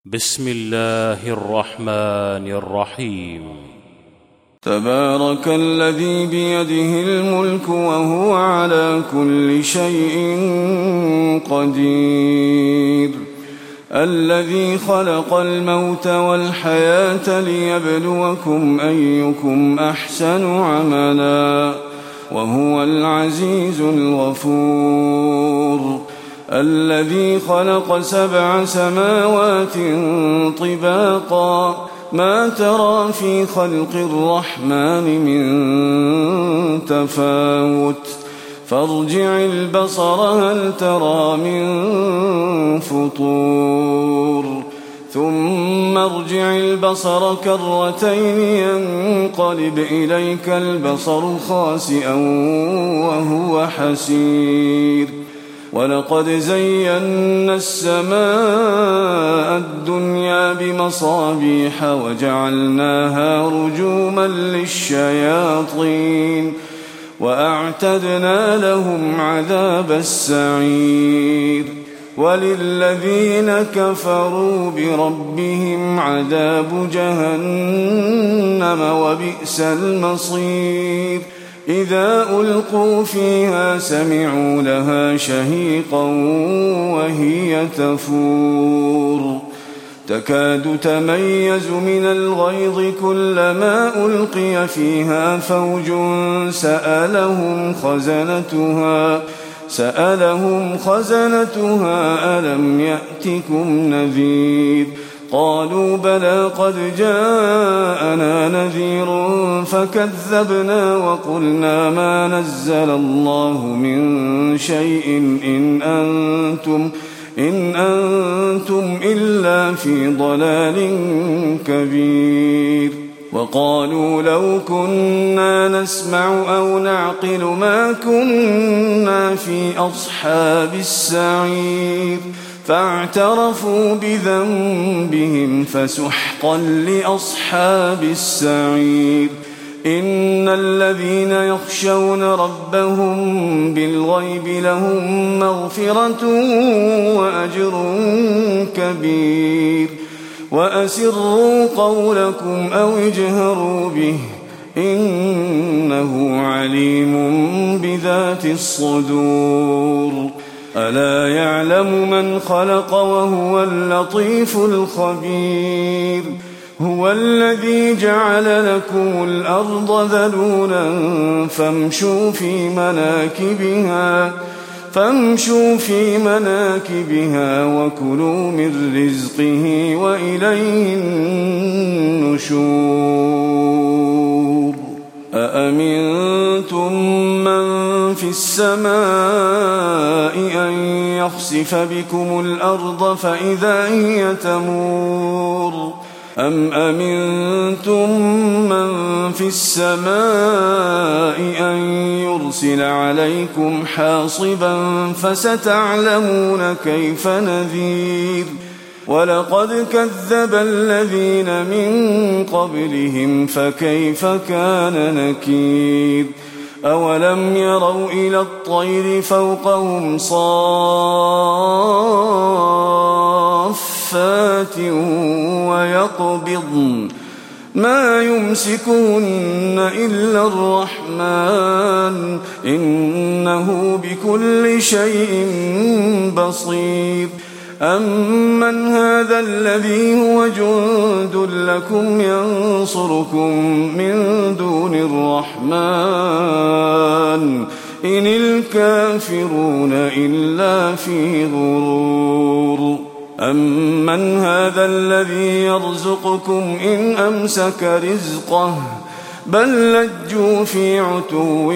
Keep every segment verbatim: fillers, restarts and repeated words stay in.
بسم الله الرحمن الرحيم. تبارك الذي بيده الملك وهو على كل شيء قدير، الذي خلق الموت والحياة ليبلوكم أيكم أحسن عملا، وهو العزيز الغفور، الذي خلق سبع سماوات طباقا، ما ترى في خلق الرحمن من تفاوت، فارجع البصر هل ترى من فطور، ثم ارجع البصر كرتين ينقلب إليك البصر خاسئا وهو حسير، ولقد زينا السماء الدنيا بمصابيح وجعلناها رجوما للشياطين وأعتدنا لهم عذاب السعير، وللذين كفروا بربهم عذاب جهنم وبئس المصير، إذا ألقوا فيها سمعوا لها شهيقا وهي تفور، تكاد تميز من الغيظ كلما ألقي فيها فوج سألهم خزنتها سألهم خزنتها ألم يأتكم نذير، قالوا بلى قد جاءنا نذير فكذبنا وقلنا ما نزل الله من شيء إن أنتم, إن أنتم إلا في ضلال كبير، وقالوا لو كنا نسمع أو نعقل ما كنا في أصحاب السعير، فاعترفوا بذنبهم فسحقا لأصحاب السعير، إن الذين يخشون ربهم بالغيب لهم مغفرة وأجر كبير، وأسروا قولكم أو اجهروا به إنه عليم بذات الصدور، ألا يعلم من خلق وهو اللطيف الخبير، هو الذي جعل لكم الأرض ذلولا فامشوا في مناكبها فامشوا في مناكبها وكلوا من رزقه وإليه النشور، أأمنتم من في السماء أن يخسف بكم الأرض فإذا هي تمور، أم أمنتم من في السماء أن يرسل عليكم حاصبا فستعلمون كيف نذير، ولقد كذب الذين من قبلهم فكيف كان نكير، أولم يروا إلى الطير فوقهم صافات ويقبضن ما يمسكهن إلا الرحمن إنه بكل شيء بصير، أمن هذا الذي هو جند لكم ينصركم من دون الرحمن إن الكافرون إلا في غرور، أمن هذا الذي يرزقكم إن أمسك رزقه بل لجوا في عتو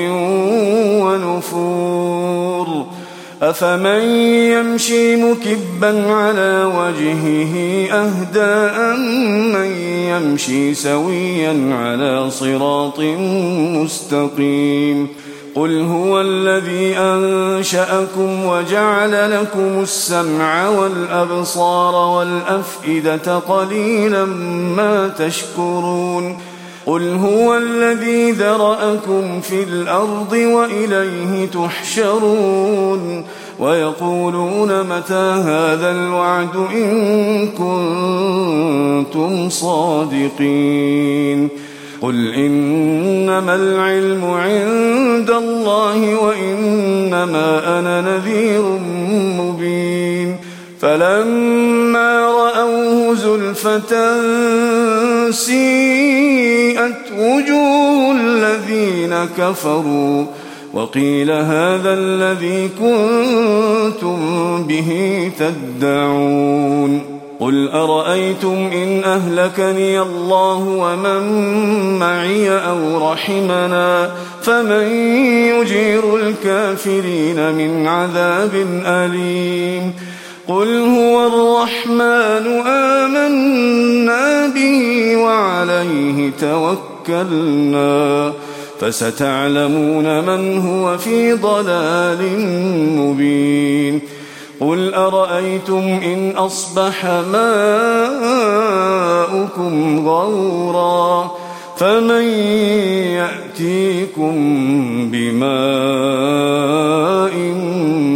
ونفور، أفمن يمشي مكبا على وجهه أهدى أمن يمشي سويا على صراط مستقيم، قل هو الذي أنشأكم وجعل لكم السمع والأبصار والأفئدة قليلا ما تشكرون، قل هو الذي ذرأكم في الأرض وإليه تحشرون ويقولون متى هذا الوعد إن كنتم صادقين قل إنما العلم عند الله وإنما أنا نذير مبين فلما رأوه زلفة سيئت وجوه الذين كفروا وقيل هذا الذي كنتم به تدعون قل أرأيتم إن أهلكني الله ومن معي أو رحمنا فمن يجير الكافرين من عذاب أليم قل هو الرحمن آمنا به وعليه توكلنا فستعلمون من هو في ضلال مبين قل أرأيتم إن أصبح ماؤكم غورا فمن يأتيكم بماء